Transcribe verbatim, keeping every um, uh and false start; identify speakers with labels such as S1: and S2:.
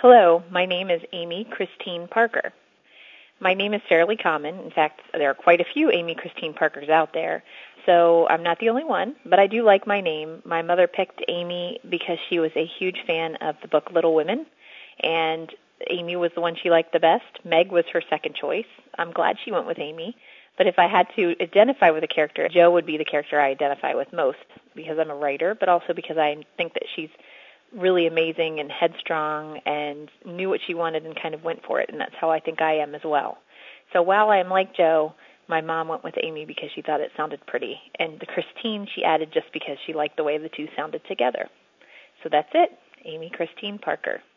S1: Hello, my name is Amy Christine Parker. My name is fairly common. In fact, there are quite a few Amy Christine Parkers out there, so I'm not the only one, but I do like my name. My mother picked Amy because she was a huge fan of the book Little Women, and Amy was the one she liked the best. Meg was her second choice. I'm glad she went with Amy, but if I had to identify with a character, Jo would be the character I identify with most, because I'm a writer, but also because I think that she's really amazing and headstrong and knew what she wanted and kind of went for it, and that's how I think I am as well. So while I am like Jo, my mom went with Amy because she thought it sounded pretty, and the Christine she added just because she liked the way the two sounded together. So that's it, Amy Christine Parker.